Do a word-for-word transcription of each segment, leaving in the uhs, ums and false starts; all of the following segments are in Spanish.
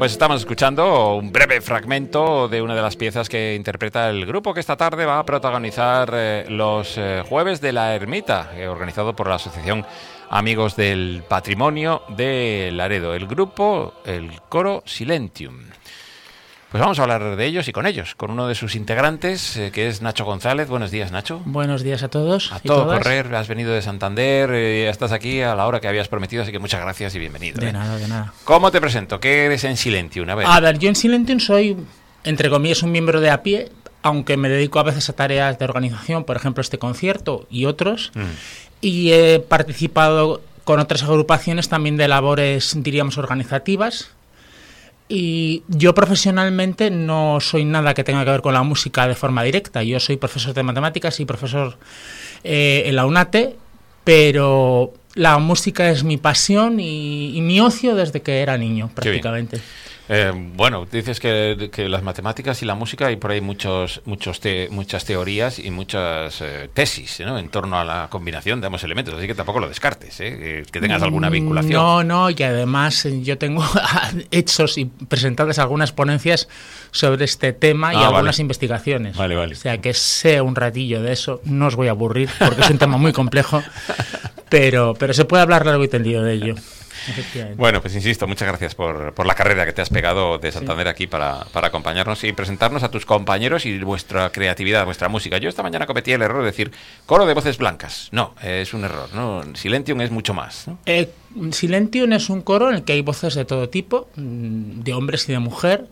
Pues estamos escuchando un breve fragmento de una de las piezas que interpreta el grupo que esta tarde va a protagonizar eh, los eh, Jueves de la Ermita, eh, organizado por la Asociación Amigos del Patrimonio de Laredo. El grupo, el coro Silentium. Pues vamos a hablar de ellos y con ellos, con uno de sus integrantes, eh, que es Nacho González. Buenos días, Nacho. Buenos días a todos. A y todo todas. correr, has venido de Santander, eh, estás aquí a la hora que habías prometido, así que muchas gracias y bienvenido. De eh. nada, de nada. ¿Cómo te presento? ¿Qué eres en Silentium? A ver. A ver, yo en Silentium soy, entre comillas, un miembro de a pie, aunque me dedico a veces a tareas de organización, por ejemplo, este concierto y otros, mm. y he participado con otras agrupaciones también de labores, diríamos, organizativas. Y yo profesionalmente no soy nada que tenga que ver con la música de forma directa. Yo soy profesor de matemáticas y profesor eh, en la UNATE, pero la música es mi pasión y, y mi ocio desde que era niño, prácticamente. Eh, bueno, dices que, que las matemáticas y la música, hay por ahí muchos, muchos te, muchas teorías y muchas eh, tesis, ¿no?, en torno a la combinación de ambos elementos, así que tampoco lo descartes, ¿eh?, que, que tengas alguna vinculación. No, no, y además yo tengo hechos y presentadas algunas ponencias sobre este tema y ah, algunas vale. investigaciones. Vale, vale. O sea, que sé un ratillo de eso, no os voy a aburrir porque es un tema muy complejo, pero, pero se puede hablar largo y tendido de ello. Bueno, pues insisto, muchas gracias por, por la carrera que te has pegado de Santander sí. aquí para, para acompañarnos y presentarnos a tus compañeros y vuestra creatividad, vuestra música. Yo esta mañana cometí el error de decir coro de voces blancas. No, es un error, ¿no? Silentium es mucho más, ¿no? Eh, Silentium es un coro en el que hay voces de todo tipo, de hombres y de mujer,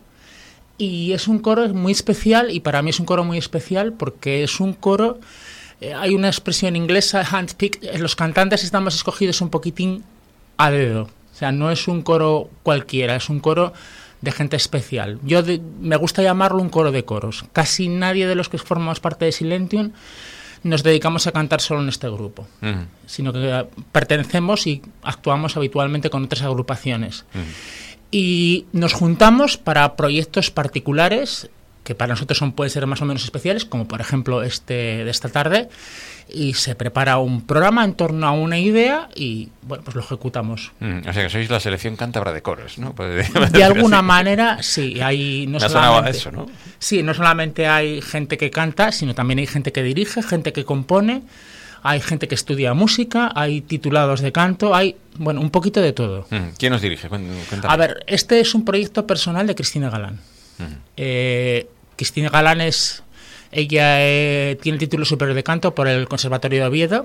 y es un coro muy especial, y para mí es un coro muy especial porque es un coro... Eh, hay una expresión inglesa, handpicked, los cantantes estamos escogidos un poquitín a dedo, o sea, no es un coro cualquiera, es un coro de gente especial. Yo de, me gusta llamarlo un coro de coros. Casi nadie de los que formamos parte de Silentium nos dedicamos a cantar solo en este grupo, uh-huh. sino que pertenecemos y actuamos habitualmente con otras agrupaciones. Uh-huh. Y nos juntamos para proyectos particulares que para nosotros son, pueden ser más o menos especiales, como por ejemplo este de esta tarde, y se prepara un programa en torno a una idea y bueno, pues lo ejecutamos. Mm, o sea que sois la selección cántabra de coros, ¿no? De alguna así. manera, sí. Hay no Me solamente, eso, ¿no? Sí, no solamente hay gente que canta, sino también hay gente que dirige, gente que compone, hay gente que estudia música, hay titulados de canto, hay, bueno, un poquito de todo. Mm, ¿quién os dirige? Cuéntame. A ver, este es un proyecto personal de Cristina Galán. Uh-huh. Eh, Cristina Galán es ella eh, tiene el título superior de canto por el Conservatorio de Oviedo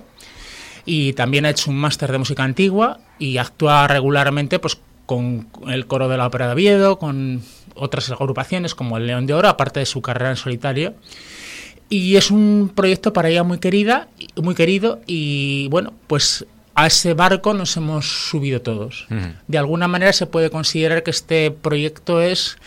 y también ha hecho un máster de música antigua y actúa regularmente pues con el coro de la Ópera de Oviedo, con otras agrupaciones como el León de Oro, aparte de su carrera en solitario. Y es un proyecto para ella muy querida, muy querido y bueno, pues a ese barco nos hemos subido todos. Uh-huh. De alguna manera se puede considerar que este proyecto es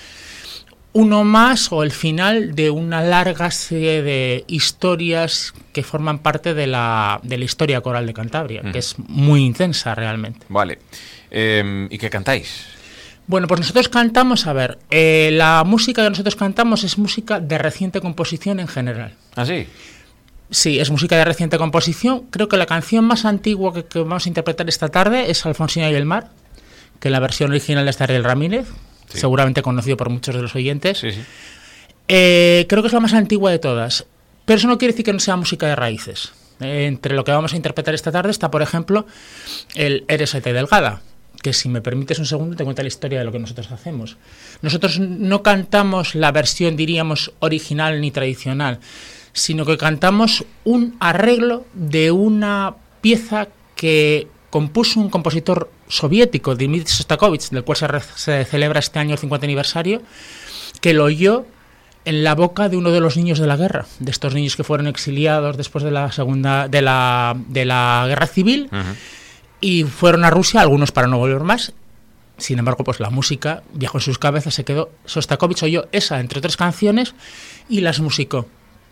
uno más o el final de una larga serie de historias que forman parte de la, de la historia coral de Cantabria, uh-huh. que es muy intensa realmente. Vale. Eh, ¿Y qué cantáis? Bueno, pues nosotros cantamos, a ver, eh, la música que nosotros cantamos es música de reciente composición en general. ¿Ah, sí? Sí, es música de reciente composición. Creo que la canción más antigua que, que vamos a interpretar esta tarde es Alfonsina y el mar, que la versión original es de Ariel Ramírez. Sí. Seguramente conocido por muchos de los oyentes. Sí, sí. Eh, creo que es la más antigua de todas, pero eso no quiere decir que no sea música de raíces. Eh, entre lo que vamos a interpretar esta tarde está, por ejemplo, el Eres Aita y Delgada, que si me permites un segundo te cuento la historia de lo que nosotros hacemos. Nosotros no cantamos la versión, diríamos, original ni tradicional, sino que cantamos un arreglo de una pieza que compuso un compositor soviético, Dmitri Shostakovich, del cual se, re- se celebra este año el cincuenta aniversario, que lo oyó en la boca de uno de los niños de la guerra, de estos niños que fueron exiliados después de la segunda de la de la guerra civil uh-huh. y fueron a Rusia, algunos para no volver más. Sin embargo, pues la música viajó en sus cabezas, se quedó. Shostakovich oyó esa entre otras canciones y las musicó.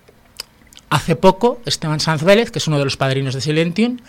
Hace poco Esteban Sanz Vélez, que es uno de los padrinos de Silentium,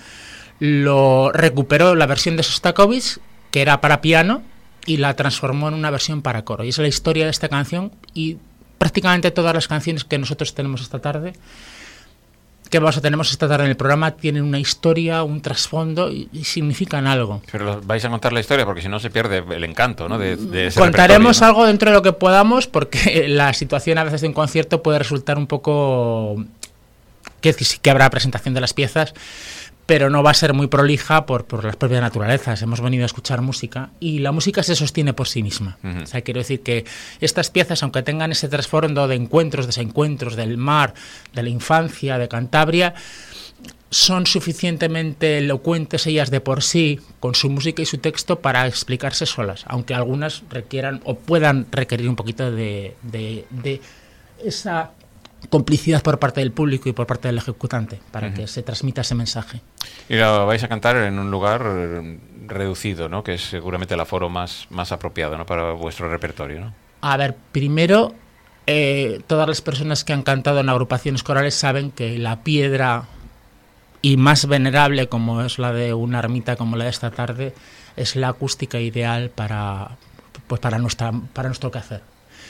lo recuperó la versión de Shostakovich, que era para piano, y la transformó en una versión para coro. Y esa es la historia de esta canción, y prácticamente todas las canciones que nosotros tenemos esta tarde que vamos a tenemos esta tarde en el programa tienen una historia, un trasfondo y, y significan algo. Pero vais a contar la historia porque si no se pierde el encanto, ¿no? De, de ese Contaremos, ¿no?, algo dentro de lo que podamos, porque la situación a veces de un concierto puede resultar un poco... que sí que habrá presentación de las piezas, pero no va a ser muy prolija por, por las propias naturalezas. Hemos venido a escuchar música y la música se sostiene por sí misma. Uh-huh. O sea, quiero decir que estas piezas, aunque tengan ese trasfondo de encuentros, desencuentros, del mar, de la infancia, de Cantabria, son suficientemente elocuentes ellas de por sí, con su música y su texto, para explicarse solas, aunque algunas requieran o puedan requerir un poquito de, de, de esa complicidad por parte del público y por parte del ejecutante para uh-huh. que se transmita ese mensaje. Y lo vais a cantar en un lugar reducido, ¿no? Que es seguramente el aforo más, más apropiado, ¿no?, para vuestro repertorio, ¿no? A ver, primero, eh, todas las personas que han cantado en agrupaciones corales saben que la piedra y más venerable, como es la de una ermita como la de esta tarde, es la acústica ideal para, pues para, nuestra, para nuestro quehacer.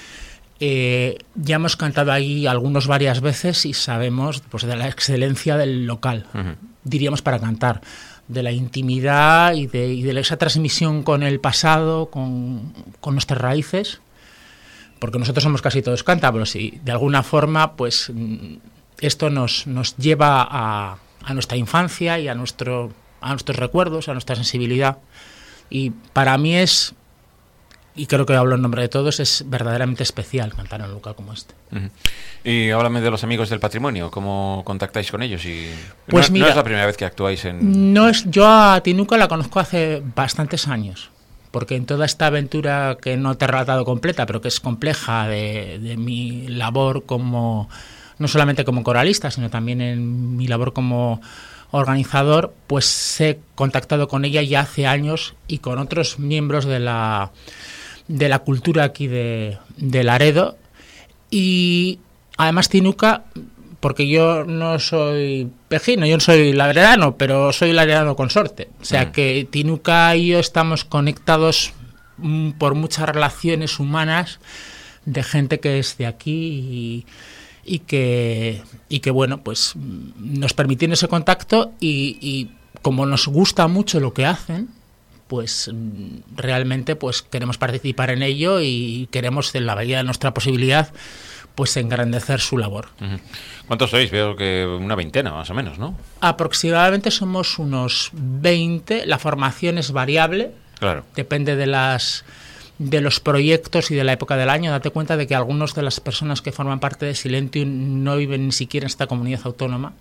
Eh, ya hemos cantado ahí algunos varias veces y sabemos, pues, de la excelencia del local, uh-huh. diríamos, para cantar, de la intimidad y de, y de esa transmisión con el pasado, con, con nuestras raíces, porque nosotros somos casi todos cántabros y de alguna forma, pues, esto nos, nos lleva a, a nuestra infancia y a, nuestro, a nuestros recuerdos, a nuestra sensibilidad, y para mí es... y creo que hablo en nombre de todos, es verdaderamente especial cantar en un lugar como este. Uh-huh. Y háblame de los Amigos del Patrimonio, ¿cómo contactáis con ellos? Y pues no, mira, no es la primera vez que actuáis en... No es, yo a Tinuca la conozco hace bastantes años, porque en toda esta aventura que no te he relatado completa, pero que es compleja de, de mi labor como, no solamente como coralista, sino también en mi labor como organizador, pues he contactado con ella ya hace años y con otros miembros de la... de la cultura aquí de, de Laredo, y además Tinuca, porque yo no soy pejino, yo no soy laredano, pero soy laredano consorte, o sea mm. que Tinuca y yo estamos conectados mm, por muchas relaciones humanas de gente que es de aquí y, y que y que bueno, pues nos permitieron ese contacto y, y como nos gusta mucho lo que hacen, pues realmente pues queremos participar en ello y queremos, en la medida de nuestra posibilidad, pues engrandecer su labor. Uh-huh. ¿Cuántos sois? Veo que una veintena más o menos, ¿no? Aproximadamente somos unos veinte. La formación es variable. Claro. Depende de las de los proyectos y de la época del año. Date cuenta de que algunas de las personas que forman parte de Silentium no viven ni siquiera en esta comunidad autónoma.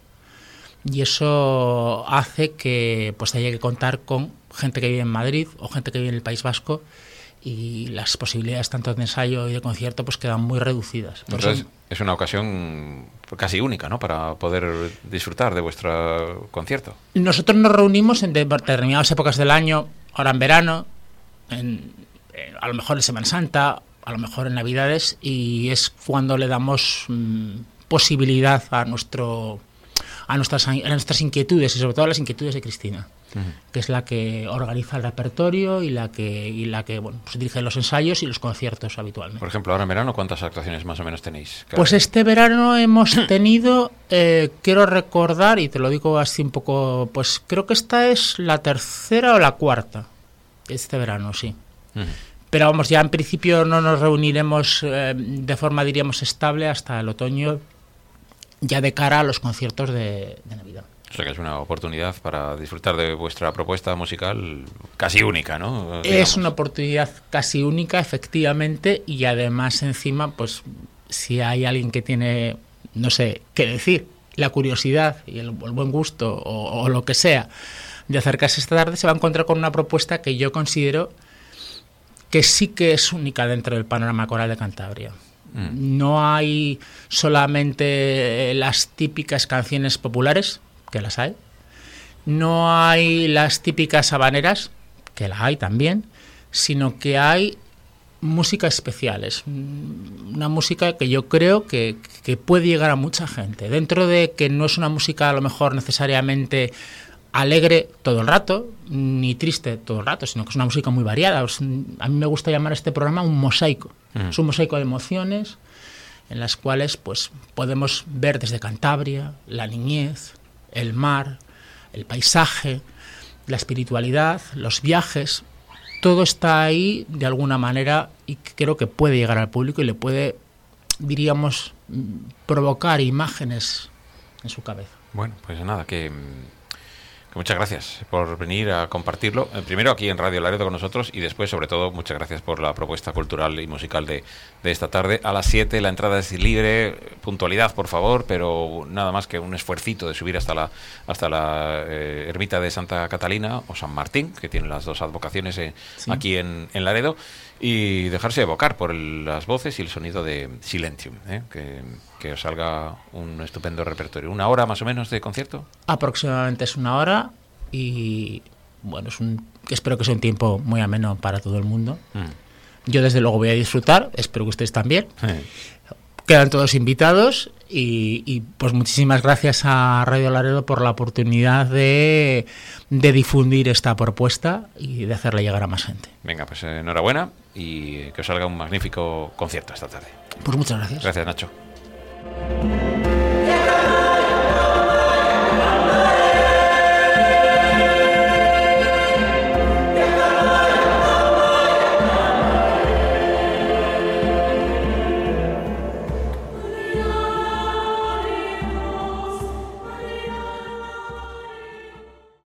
Y eso hace que pues haya que contar con gente que vive en Madrid o gente que vive en el País Vasco, y las posibilidades tanto de ensayo y de concierto pues quedan muy reducidas. Por Entonces eso, es una ocasión casi única, ¿no?, para poder disfrutar de vuestro concierto. Nosotros nos reunimos en determinadas épocas del año, ahora en verano, en, en, a lo mejor en Semana Santa, a lo mejor en Navidades, y es cuando le damos mmm, posibilidad a nuestro a nuestras, a nuestras inquietudes, y sobre todo a las inquietudes de Cristina, uh-huh. que es la que organiza el repertorio y la que y la que bueno, pues dirige los ensayos y los conciertos habitualmente. Por ejemplo, ahora en verano, ¿cuántas actuaciones más o menos tenéis? Pues este verano hemos tenido, eh, quiero recordar, y te lo digo así un poco, pues creo que esta es la tercera o la cuarta, este verano, sí. Uh-huh. Pero vamos, ya en principio no nos reuniremos eh, de forma, diríamos, estable hasta el otoño, ya de cara a los conciertos de, de Navidad. O sea que es una oportunidad para disfrutar de vuestra propuesta musical casi única, ¿no? Digamos. Es una oportunidad casi única, efectivamente, y además encima, pues si hay alguien que tiene, no sé, qué decir, la curiosidad y el, el buen gusto o, o lo que sea de acercarse esta tarde, se va a encontrar con una propuesta que yo considero que sí que es única dentro del panorama coral de Cantabria. No hay solamente las típicas canciones populares, que las hay. No hay las típicas habaneras, que las hay también, sino que hay música especiales. Una música que yo creo que, que puede llegar a mucha gente. Dentro de que no es una música a lo mejor necesariamente alegre todo el rato, ni triste todo el rato, sino que es una música muy variada. A mí me gusta llamar a este programa un mosaico. Uh-huh. Es un mosaico de emociones en las cuales pues podemos ver desde Cantabria la niñez, el mar, el paisaje, la espiritualidad, los viajes. Todo está ahí de alguna manera y creo que puede llegar al público y le puede, diríamos, provocar imágenes en su cabeza. Bueno, pues nada, que, que muchas gracias por venir a compartirlo. Primero aquí en Radio Laredo con nosotros y después, sobre todo, muchas gracias por la propuesta cultural y musical de, de esta tarde. A las siete la entrada es libre, puntualidad, por favor, pero nada más que un esfuercito de subir hasta la hasta la eh, ermita de Santa Catalina o San Martín, que tiene las dos advocaciones eh, sí. aquí en, en Laredo, y dejarse evocar por el, las voces y el sonido de Silentium, ¿eh? que, que os salga un estupendo repertorio. ¿Una hora más o menos de concierto? Aproximadamente es una hora y bueno, es un, espero que sea un tiempo muy ameno para todo el mundo. Mm. Yo desde luego voy a disfrutar, espero que ustedes también. Sí. Quedan todos invitados y, y pues muchísimas gracias a Radio Laredo por la oportunidad de, de difundir esta propuesta y de hacerla llegar a más gente. Venga, pues enhorabuena y que os salga un magnífico concierto esta tarde. Pues muchas gracias. Gracias, Nacho.